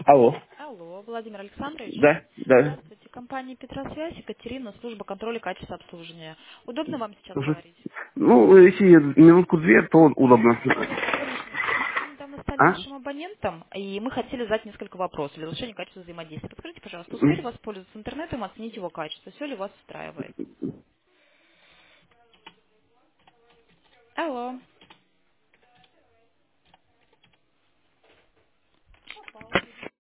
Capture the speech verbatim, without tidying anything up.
Алло. Алло, Владимир Александрович. Да, да. Здравствуйте. Компания Петросвязь, Екатерина, служба контроля и качества обслуживания. Удобно вам сейчас Слушай, говорить? ну, если минутку-две, то удобно. Конечно. Вы недавно стали А? нашим абонентом, и мы хотели задать несколько вопросов для улучшения качества взаимодействия. Подскажите, пожалуйста, успели воспользоваться интернетом, оценить его качество? Все ли вас устраивает? Алло.